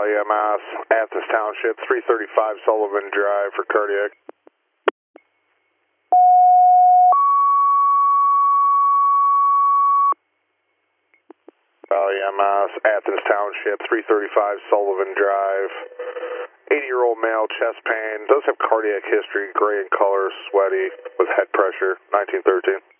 EMS, Athens Township, 335 Sullivan Drive for cardiac. EMS, Athens Township, 335 Sullivan Drive. 80-year-old male, chest pain, does have cardiac history, gray in color, sweaty, with head pressure, 1913.